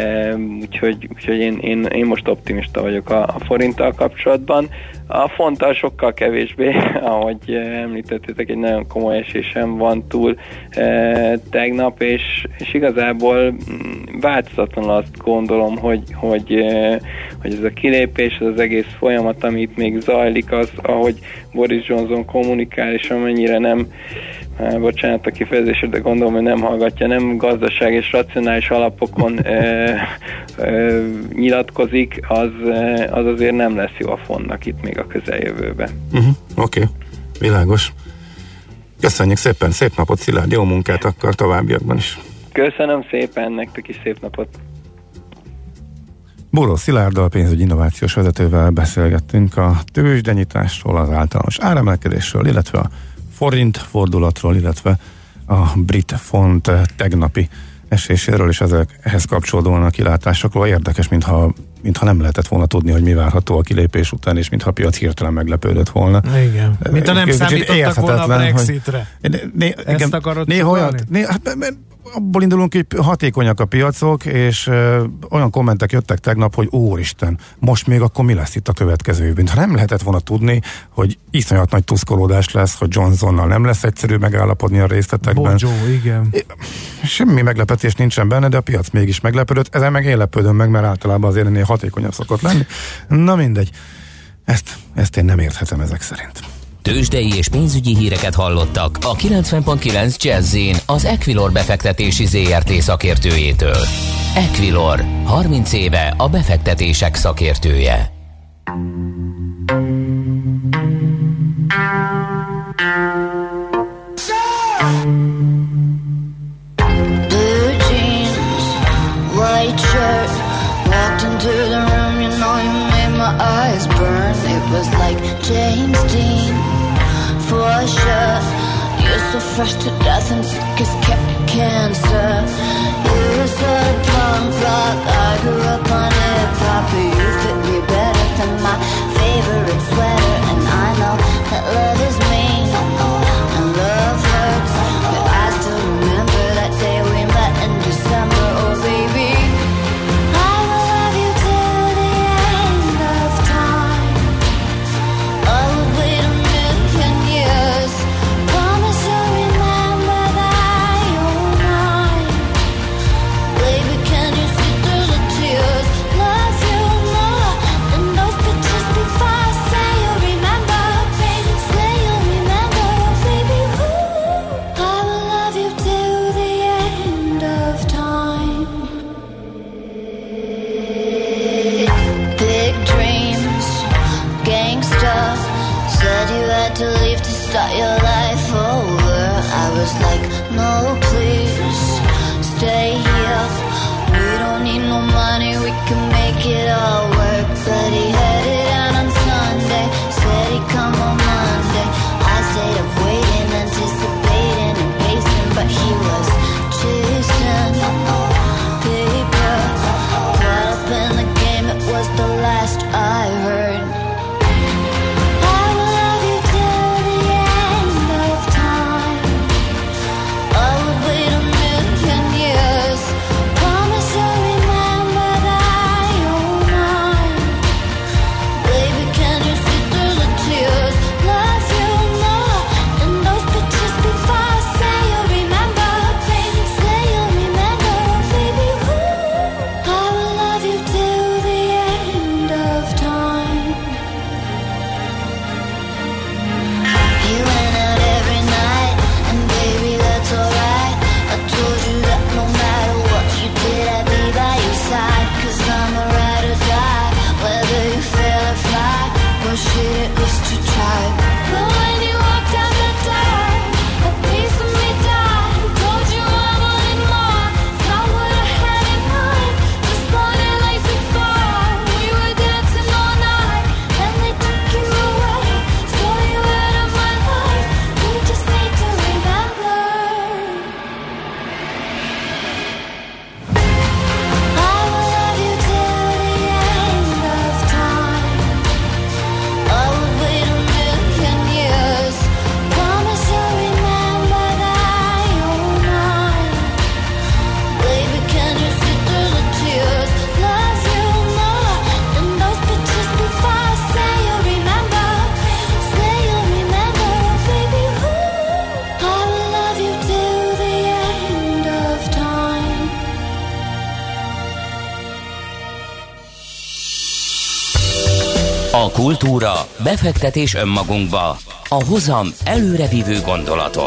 Úgyhogy én most optimista vagyok a forinttal kapcsolatban. A fonttal sokkal kevésbé, ahogy említettétek, egy nagyon komoly esésem van túl tegnap, és igazából változatlanul azt gondolom, hogy ez a kilépés, az egész folyamat, amit még zajlik, az, ahogy Boris Johnson kommunikál, és amennyire nem bocsánat a kifejezésre, de gondolom, hogy nem hallgatja, nem gazdaság és racionális alapokon nyilatkozik, az azért nem lesz jó a fondnak itt még a közeljövőben. Oké, világos. Köszönjük szépen, szép napot, Szilárd, jó munkát akkor továbbiakban is. Köszönöm szépen, nektek is szép napot. Bóró Szilárddal, pénzügyi innovációs vezetővel beszélgettünk a tőzsdenyításról, az általános áremelkedésről, illetve a forint fordulatról, illetve a brit font tegnapi eséséről, és ehhez kapcsolódóan a kilátásokról. Érdekes, mintha nem lehetett volna tudni, hogy mi várható a kilépés után, és mintha a piac hirtelen meglepődött volna. Igen. Mintha nem számítottak volna a Brexitre. Ezt akarod tudni? Abból indulunk, hogy hatékonyak a piacok, és olyan kommentek jöttek tegnap, hogy úristen, most még akkor mi lesz itt a következő évben? Ha nem lehetett volna tudni, hogy iszonyat nagy tuszkolódás lesz, hogy Johnsonnal nem lesz egyszerű megállapodni a részletekben. Bodzsó, igen. Semmi meglepetés nincsen benne, de a piac mégis meglepődött. Ezen meg én lepődöm meg, mert általában azért ennél hatékonyabb szokott lenni. Na mindegy. Ezt én nem érthetem ezek szerint. Tőzsdei és pénzügyi híreket hallottak a 90.9 Jazz-in az Equilor befektetési ZRT szakértőjétől. Equilor, 30 éve a befektetések szakértője. Blue jeans, white shirt, walked into the room, you know you made my eyes burn. It was like James Dean, for sure. You're so fresh to death and sick as cancer. You were so punk rock, I grew up on hip-hop, but you fit me better than my favorite sweater. And I know that love is mean and love hurts, but I still remember that day we met in December. Oh baby, I will love you till the end of time. I would wait a million years. Promise you'll remember that you're mine. Baby, can you see through the tears? Love you more than those pictures before. Say you'll remember, baby. Say you'll remember, baby. Ooh, I will love you till the end of time. Big dreams, gangsta. Said you had to leave to start your life over. I was like, no, please, stay here. We don't need no money, we can make it all work. But he headed out on Sunday, said he'd come on Monday. I stayed up waiting, anticipating and pacing, but he was chasing paper. Caught up in the game, it was the last I heard. I will love you till the end of time. I would wait a million years. Promise you'll remember that you're mine. Baby, can you see through the tears? Love you more than those pictures before. Say you'll remember, baby. Say you'll remember, baby. Ooh, I will love you till the end of time. He went out every night, and baby, that's alright. I told you that no matter what you did, I'd be by your side. 'Cause I'm a ride or die, whether you fail or fly. Well, shit, at least you tried. But when you walked out the door, a piece of me died. Told you I wanted more, it's not what I had in mind. Just wanted like before, we were dancing all night. Then they took you away, stole you out of my life. We just need to remember. I will love you till the end of time. I would wait a million years. Promise you'll remember that you're mine. Baby, can you see through the tears? Love you more than those pictures before. Say you'll remember, say you'll remember, baby. Ooh, I will love you till the end of time. A kultúra, befektetés önmagunkba, a hozam előrevívő gondolatok.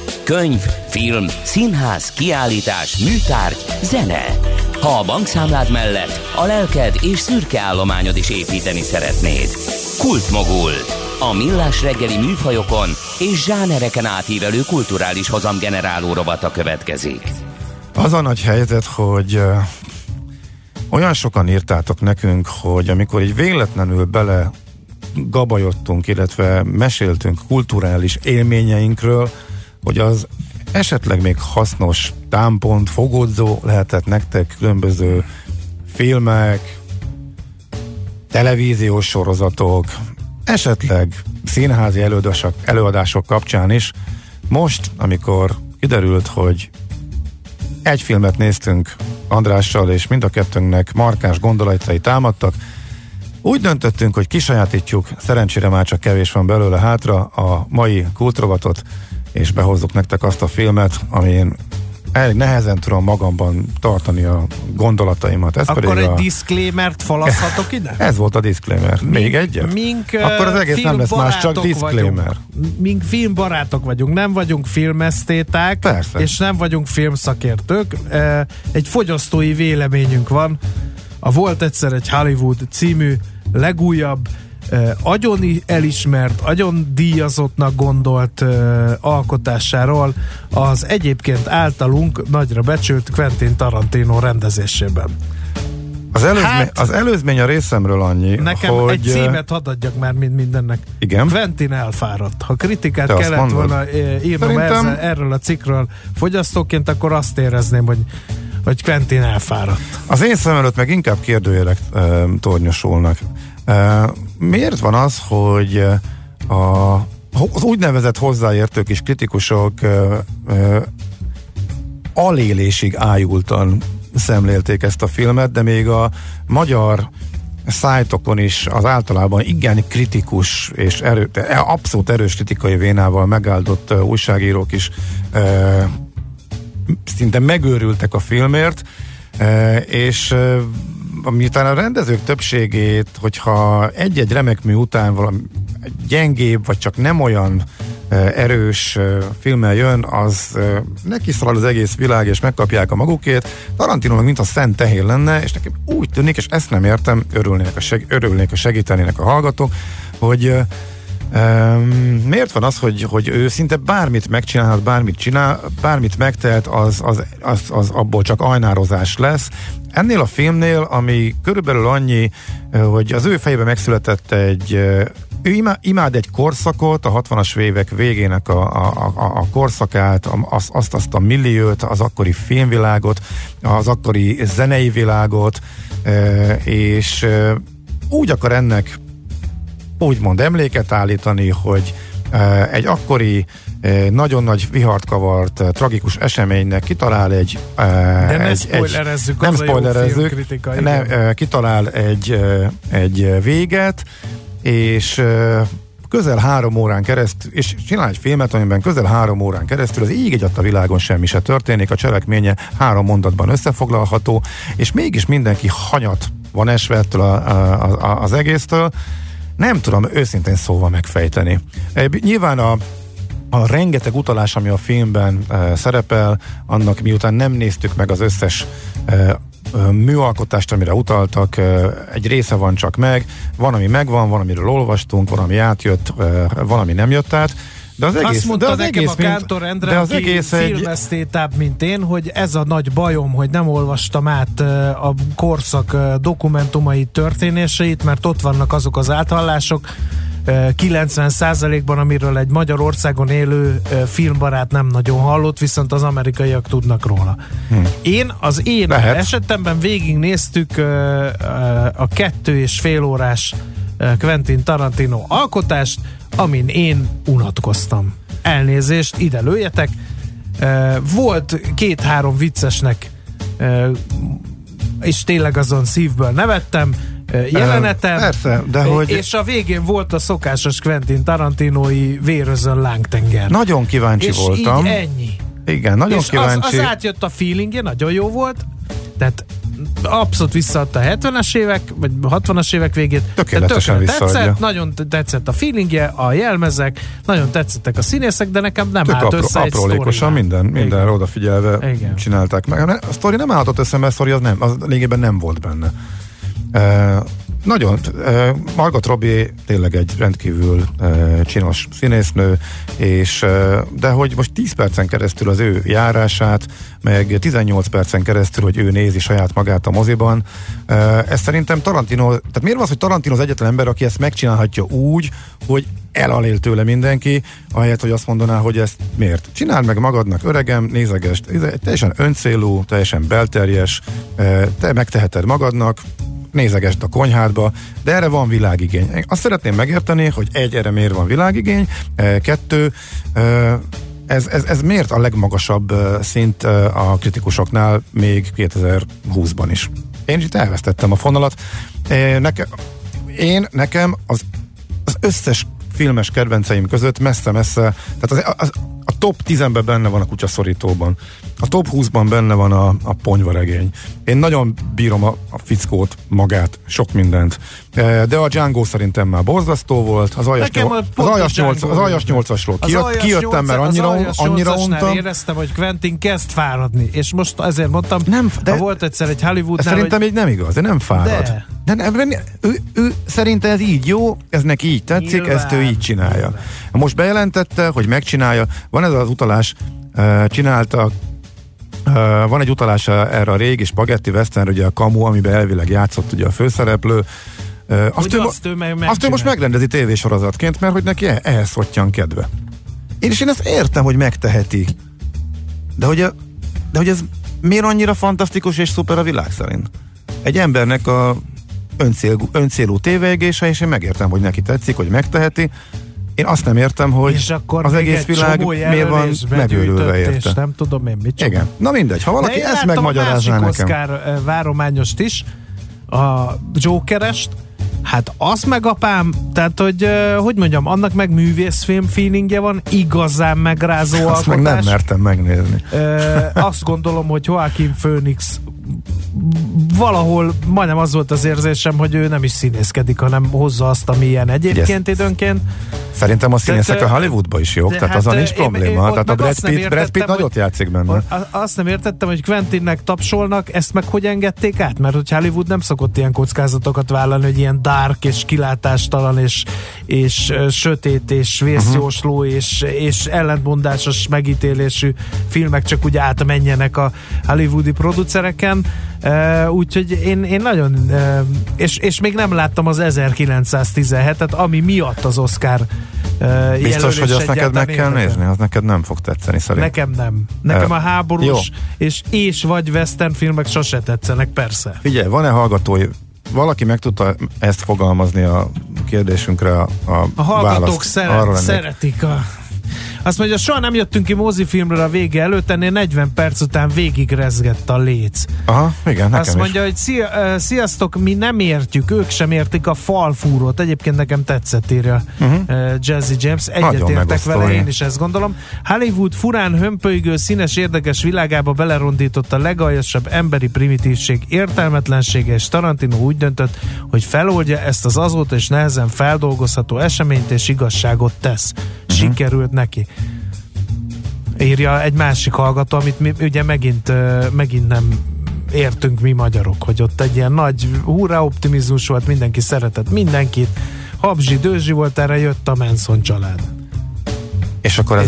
Könyv, film, színház, kiállítás, műtárgy, zene. Ha a bankszámlád mellett a lelked és szürke állományod is építeni szeretnéd. Kultmogul. A millás reggeli műfajokon és zsánereken átívelő kulturális hozamgeneráló rovata következik. Az a nagy helyzet, hogy olyan sokan írtátok nekünk, hogy amikor így véletlenül bele gabajodtunk, illetve meséltünk kulturális élményeinkről, hogy az esetleg még hasznos támpont, fogodzó lehetett nektek különböző filmek, televíziós sorozatok, esetleg színházi előadások kapcsán is. Most, amikor kiderült, hogy egy filmet néztünk Andrással, és mind a kettőnknek markáns gondolatai támadtak, úgy döntöttünk, hogy kisajátítjuk, szerencsére már csak kevés van belőle hátra, a mai kultrovatot, és behozzuk nektek azt a filmet, amin elég nehezen tudom magamban tartani a gondolataimat. Ez akkor pedig egy disclaimert falaszhatok ide? Ez volt a disclaimer. Még egyet? Akkor az egész nem lesz más, csak disclaimer. Mink filmbarátok vagyunk, nem vagyunk filmesztéták, persze, és nem vagyunk filmszakértők. Egy fogyasztói véleményünk van. A Volt egyszer egy Hollywood című legújabb, agyon elismert, agyon díjazottnak gondolt alkotásáról az egyébként általunk nagyra becsült Quentin Tarantino rendezésében. Az előzmény a részemről annyi, nekem hogy... egy címet hadd adjak már mindennek. Igen? Quentin elfáradt. Ha kritikát kellett volna írnom erről a cikkről fogyasztóként, akkor azt érezném, hogy Quentin elfáradt. Az én szem előtt meg inkább kérdőjelek tornyosulnak. Miért van az, hogy az úgynevezett hozzáértők és kritikusok alélésig ájultan szemlélték ezt a filmet, de még a magyar szájtokon is az általában igen kritikus és abszolút erős kritikai vénával megáldott újságírók is szinte megőrültek a filmért, és miután a rendezők többségét, hogyha egy-egy remek mű után valami gyengébb, vagy csak nem olyan erős filmmel jön, az neki szalad az egész világ, és megkapják a magukét. Tarantino meg mint a szent tehér lenne, és nekem úgy tűnik, és ezt nem értem, örülnék, a segítenének a hallgatók, hogy miért van az, hogy ő szinte bármit megcsinálhat, bármit megtehet, az abból csak ajnározás lesz. Ennél a filmnél, ami körülbelül annyi, hogy az ő fejében megszületett ő imád egy korszakot, a 60-as évek végének a korszakát, azt a milliót, az akkori filmvilágot, az akkori zenei világot, és úgy akar ennek úgymond emléket állítani, hogy egy akkori nagyon nagy vihart kavart, tragikus eseménynek kitalál de ne spoilerezzük, nem spoilerezzük, kitalál egy véget, és közel 3 órán keresztül, és csinál egy filmet, amiben közel 3 órán keresztül az ég egy a világon semmi se történik, a cselekménye 3 mondatban összefoglalható, és mégis mindenki hanyat van esve ettől az egésztől. Nem tudom őszintén szóval megfejteni. Nyilván a rengeteg utalás, ami a filmben szerepel, annak miután nem néztük meg az összes műalkotást, amire utaltak, egy része van csak meg, van, ami megvan, van, amiről olvastunk, van, ami átjött, van, ami nem jött át. De az egész, azt mondta nekem a Kántor Endre, aki filmesztétább, mint én, hogy ez a nagy bajom, hogy nem olvastam át a korszak dokumentumai történéseit, mert ott vannak azok az áthallások 90%-ban, amiről egy Magyarországon élő filmbarát nem nagyon hallott, viszont az amerikaiak tudnak róla. Az én esetemben végignéztük a 2,5 órás Quentin Tarantino alkotást, amin én unatkoztam. Elnézést, ide lőjetek. Volt 2-3 viccesnek, és tényleg azon szívből nevettem, jelenetem, persze, de hogy... és a végén volt a szokásos Quentin Tarantinói vérözön lángtenger. Nagyon kíváncsi és voltam. És így ennyi. Igen, nagyon és kíváncsi. Az átjött a feelingje, nagyon jó volt, tehát abszolút visszaadta a 70-es évek, vagy 60-as évek végét. Tökéletesen visszaadja. Tetszett, nagyon tetszett a feelingje, a jelmezek, nagyon tetszettek a színészek, de nekem nem állt össze egy aprólékosan mindenre odafigyelve csinálták meg. A sztori nem állhatott össze, mert a sztori az lényegében nem volt benne. Nagyon, Margot Robbie tényleg egy rendkívül csinos színésznő, és de hogy most 10 percen keresztül az ő járását, meg 18 percen keresztül, hogy ő nézi saját magát a moziban, ez szerintem Tarantino, tehát miért van az, hogy Tarantino az egyetlen ember, aki ezt megcsinálhatja úgy, hogy elalél tőle mindenki, ahelyett, hogy azt mondaná, hogy ezt miért? Csináld meg magadnak, öregem, nézegest, teljesen öncélú, teljesen belterjes, te megteheted magadnak, nézegesd a konyhádba, de erre van világigény. Azt szeretném megérteni, hogy erre miért van világigény, 2, ez miért a legmagasabb szint a kritikusoknál még 2020-ban is. Én itt elvesztettem a fonalat. Nekem az összes filmes kedvenceim között messze-messze, tehát a top 10-ben benne van a Kutyaszorítóban. A top 20-ban benne van a Ponyvaregény. Én nagyon bírom a fickót, magát, sok mindent. De a Django szerintem már borzasztó volt. Az Aljas 8-asról kijöttem, mert annyira untam. Éreztem, hogy Quentin kezd fáradni. És most ezért mondtam, de volt egyszer egy Hollywoodnál, szerintem még nem igaz, de nem fárad. Ő szerintem ez így jó, ez neki így tetszik, nyilván, ezt ő így csinálja. Most bejelentette, hogy megcsinálja. Van ez az utalás, van egy utalás erre a régi spagetti western, ugye a Kamu, amiben elvileg játszott ugye a főszereplő. Azt ő most megrendezi tévésorozatként, mert hogy neki ehhez fottyan kedve. Én ezt értem, hogy megteheti. De hogy ez miért annyira fantasztikus és szuper a világ szerint? Egy embernek a öncélú tévéegése, és én megértem, hogy neki tetszik, hogy megteheti. Én azt nem értem, hogy az egész világ miért van megőrülve érte. Nem tudom én mit csinál. Igen. Na mindegy, ha valaki ezt megmagyarázná nekem. Én láttam a másik Oscar várományost is, a Jokerest, hát azt meg apám, tehát hogy mondjam, annak meg művészfilm feelingje van, igazán megrázó alkotás. Azt meg nem mertem megnézni. Azt gondolom, hogy Joaquin Phoenix valahol majdnem az volt az érzésem, hogy ő nem is színészkedik, hanem hozza azt, ami ilyen egyébként időnként. Szerintem a színészek a Hollywoodban is jók, tehát azon nincs probléma. Tehát a Brad Pitt nagyot játszik benne. Azt nem értettem, hogy Quentinnek tapsolnak, ezt meg hogy engedték át? Mert hogy Hollywood nem szokott ilyen kockázatokat vállalni, hogy ilyen dark és kilátástalan és sötét és vészjósló és ellentmondásos megítélésű filmek csak úgy átmenjenek a hollywoodi producereken. Úgyhogy én nagyon és még nem láttam az 1917-et, ami miatt az Oscar biztos, hogy azt neked meg kell nézni? Az neked nem fog tetszeni szerintem. Nekem nem. Nekem a háborús és vagy western filmek sose tetszenek, persze. Figyelj, van-e hallgatói, valaki meg tudta ezt fogalmazni a kérdésünkre a hallgatók szeretik azt mondja, soha nem jöttünk ki mozifilmről a vége előtt, ennél 40 perc után végig rezgett a léc. Aha, igen, nekem azt mondja, is. Hogy sziasztok, mi nem értjük, ők sem értik a falfúrót. Egyébként nekem tetszett, írja Jazzy James. Egyetértek vele, én is ezt gondolom. Hollywood furán hömpölygő, színes, érdekes világába belerondított a legaljasabb emberi primitívség értelmetlensége, és Tarantino úgy döntött, hogy feloldja ezt az azóta és nehezen feldolgozható eseményt, és igazságot tesz. Sikerült neki. Írja egy másik hallgató, amit mi ugye megint nem értünk mi magyarok, hogy ott egy ilyen nagy hurrá optimizmus volt, mindenki szeretett mindenkit, habzsi, dőzsi volt, erre jött a Manson család. És akkor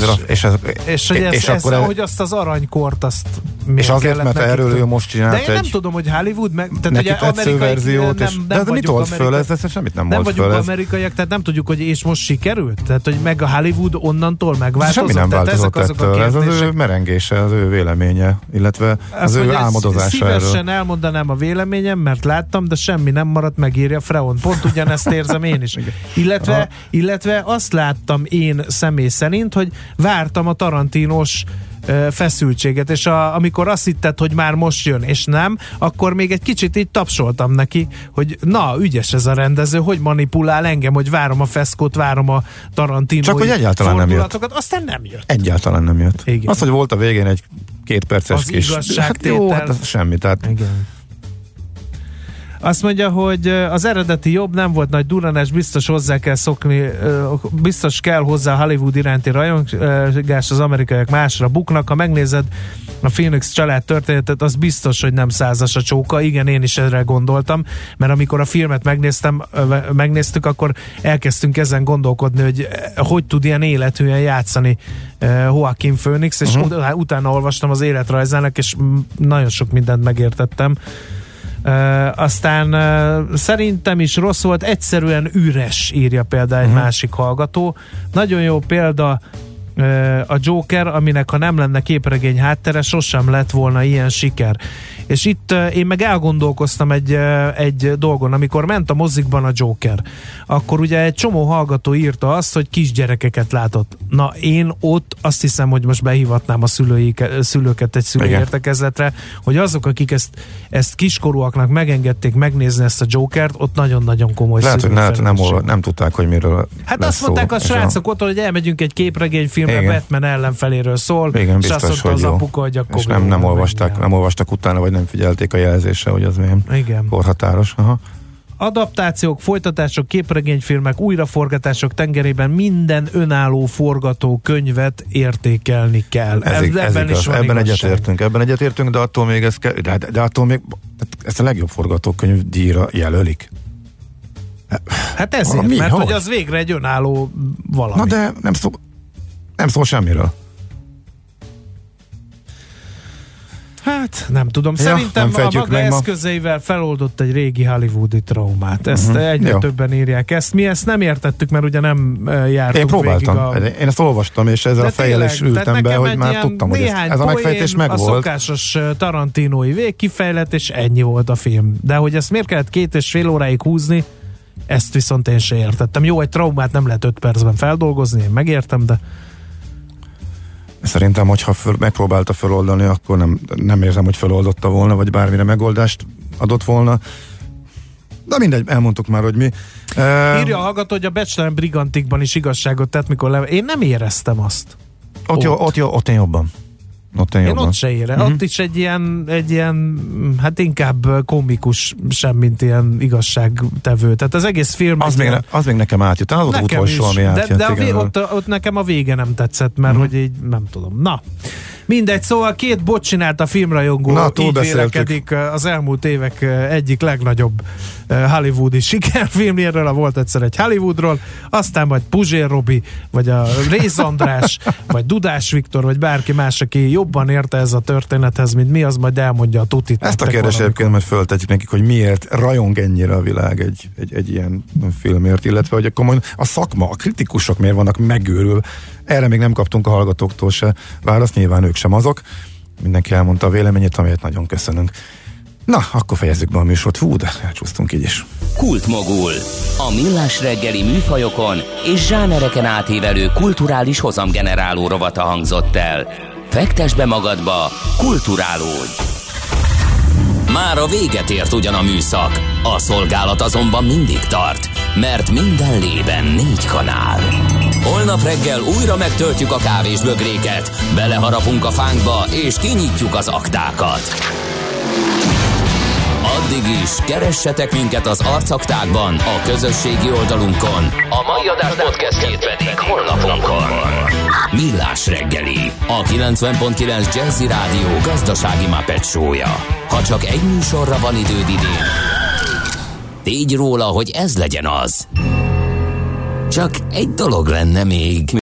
hogy azt az aranykort, azt és azért, mert erről ő most csinált de én nem tudom, hogy Hollywood tehát ugye verziót, de mit volt föl? Ez semmit nem volt föl. Nem vagyunk amerikaiak, tehát nem tudjuk, hogy és most sikerült? Tehát, hogy meg a Hollywood onnantól megváltozott? Semmi nem változott ettől. Ez az ő merengése, az ő véleménye, illetve az ő álmodozása erről. Szívesen elmondanám a véleményem, mert láttam, de semmi nem maradt, megírja Freon. Pont ugyanezt érzem én is. Illetve azt láttam én személy szerint, hogy vártam a Tarantinos feszültséget, és amikor azt hitted, hogy már most jön, és nem, akkor még egy kicsit így tapsoltam neki, hogy na, ügyes ez a rendező, hogy manipulál engem, hogy várom a feszkót, várom a Tarantinói csak hogy egyáltalán nem jött. Aztán nem jött. Egyáltalán nem jött. Igen. Az, hogy volt a végén egy 2 perces az kis... igazságtétel. Hát jó, hát semmi, tehát... Igen. Azt mondja, hogy az eredeti jobb, nem volt nagy durranás, biztos hozzá kell szokni, biztos kell hozzá Hollywood iránti rajongás, az amerikaiak másra buknak. Ha megnézed a Phoenix család történetet, az biztos, hogy nem 100-as a csóka. Igen, én is erre gondoltam, mert amikor a filmet megnéztük, akkor elkezdtünk ezen gondolkodni, hogy tud ilyen élethűen játszani Joaquin Phoenix, és utána olvastam az életrajzának, és nagyon sok mindent megértettem. Aztán szerintem is rossz volt, egyszerűen üres, írja például egy másik hallgató. Nagyon jó példa a Joker, aminek ha nem lenne képregény háttere, sosem lett volna ilyen siker. És itt én meg elgondolkoztam egy dolgon, amikor ment a mozikban a Joker, akkor ugye egy csomó hallgató írta azt, hogy kisgyerekeket látott. Na, én ott azt hiszem, hogy most behívatnám a szülőket egy szülői értekezletre, hogy azok, akik ezt kiskorúaknak megengedték megnézni ezt a Jokert, ott nagyon-nagyon komoly nem tudták, hogy miről hát azt mondták a srácok otthon, hogy elmegyünk egy képregényfilmre, Batman ellenfeléről szól, igen, és azt mondta az apuka, hogy akkor és nem olvastak utána, vagy nem figyelték a jelzésre, hogy az milyen korhatáros. Aha. Adaptációk, folytatások, képregényfilmek, újraforgatások tengerében minden önálló forgatókönyvet értékelni kell. Ebben egyetértünk, de attól még ezt a legjobb forgatókönyv díjra jelölik. Hát ezért, hogy az végre egy önálló valami. Na de nem szól semmiről. Hát, nem tudom. Szerintem a maga eszközeivel feloldott egy régi hollywoodi traumát. Ezt egyre többen írják. Mi ezt nem értettük, mert ugye nem jártunk. Én próbáltam. Én ezt olvastam, és ezzel a fejjel is ültem be, hogy már tudtam, hogy ez a megfejtés megvolt. A szokásos tarantinói végkifejlet, és ennyi volt a film. De hogy ezt miért kellett 2,5 óráig húzni, ezt viszont én se értettem. Jó, egy traumát nem lehet 5 percben feldolgozni, én megértem, de szerintem, hogyha megpróbálta feloldani, akkor nem érzem, hogy feloldotta volna, vagy bármire megoldást adott volna. De mindegy, elmondtuk már, hogy mi. Írja a hallgató, hogy a Becstelen Brigantikban is igazságot tett, mikor én nem éreztem azt. Ott én jobban. Én ott se érem. Ott is egy ilyen, hát inkább komikus, semmint ilyen igazságtevő. Tehát az egész film... Az még nekem átjött. Az volt utolsó, ami átjött. De ott nekem a vége nem tetszett, mert hogy így nem tudom. Na, mindegy, szóval 2 bot csinált a filmrajongó, így vélekedik az elmúlt évek egyik legnagyobb hollywoodi sikerfilmjéről, volt egyszer egy Hollywoodról, aztán majd Puzsér Robi, vagy a Réz András, vagy Dudás Viktor, vagy bárki más, aki jobban érte ez a történethez, mint mi, az majd elmondja a tutit. Ezt a kérdést egyébként majd föltetjük nekik, hogy miért rajong ennyire a világ egy ilyen filmért, illetve hogy akkor a szakma, a kritikusok miért vannak megőrül. Erre még nem kaptunk a hallgatóktól se választ, nyilván ők sem azok. Mindenki elmondta a véleményét, amelyet nagyon köszönünk. Na, akkor fejezzük be a műsort. Hú, de elcsúsztunk így is. Kultmogul. A millás reggeli műfajokon és zsánereken átívelő kulturális hozamgeneráló rovata hangzott el. Fektesd be magadba, kulturálódj! Már a véget ért ugyan a műszak, a szolgálat azonban mindig tart, mert minden lében 4 kanál. Holnap reggel újra megtöltjük a kávésbögréket, beleharapunk a fánkba és kinyitjuk az aktákat. Addig is keressetek minket az arcaktákban, a közösségi oldalunkon, a mai adás podcastjét pedig honlapunkon. Millás reggeli, a 90.9 Jazzy Rádió gazdasági Muppet show-ja. Ha csak egy műsorra van időd idén, tégy róla, hogy ez legyen az. Csak egy dolog lenne még.